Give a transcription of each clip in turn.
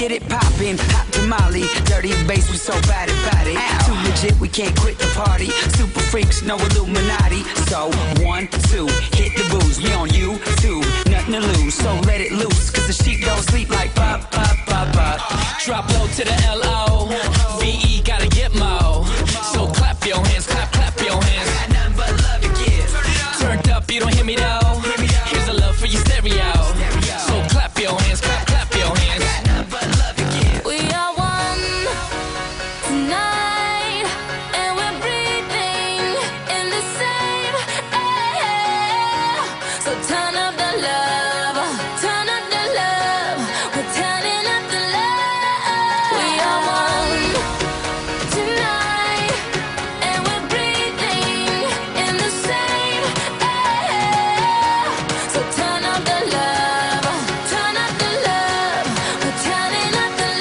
get it poppin', hot tamale, dirty bass, we so bad about it. Too legit, we can't quit the party. Super freaks, no Illuminati. So 1, 2, hit the booze. We on YouTube, nothing to lose. So let it loose, cause the sheep don't sleep like pop, pop, pop, pop. Drop low to the L-O-V-E, gotta get mo. So clap your hands, clap, clap your hands. Got nothing but love to give. Turned up, you don't hear me though. Here's a love for your stereo. So clap your hands, clap, clap your hands. Got nothing but love to give. We are one tonight, and we're breathing in the same air. So turn up the love, turn up the love. We're turning up the love. We are one tonight, and we're breathing in the same air. So turn up the love, turn up the love. We're turning up the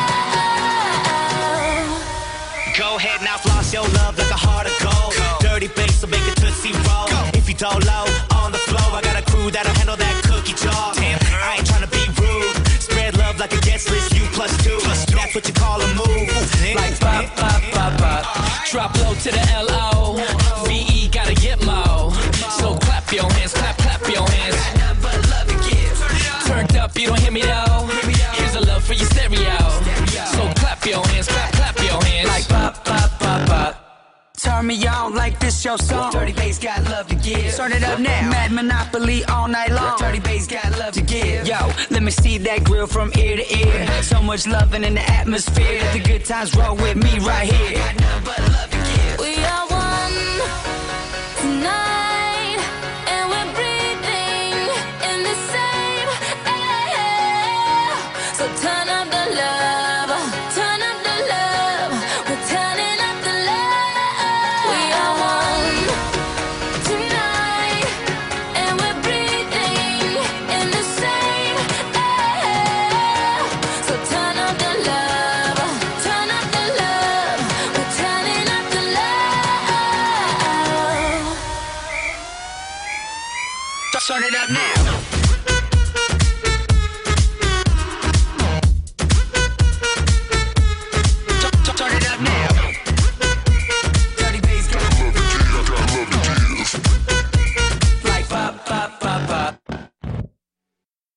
love. Go ahead now, floss your love like a heart of gold. Dirty bass, so make it tootsie roll. If you don't low on the flow, I got a crew that'll handle that cookie jar. I ain't tryna be rude. Spread love like a guest list, you plus two. That's what you call a move. Like pop, pop, pop, pop. Drop low to the L-O-V-E, gotta get mo. So clap your hands, clap, clap your hands. Got nothing but love to give. Turned up, you don't hear me though. Here's a love for your stereo. So clap your hands, clap, clap your hands. Like pop, pop, pop, pop. Turn me on like this your song. Dirty bass got love to give. Start it up now. Mad Monopoly all night long. Dirty bass got love to give. Yo, let me see that grill from ear to ear. So much loving in the atmosphere. Let the good times roll with me right here. Got nothing but love to give. We are one tonight, and we're breathing in the same air. So turn up the love, turn up the love. We're turning up the love. We are one tonight, and we're breathing in the same air. So turn up the love, turn up the love. We're turning up the love. Turn it up now.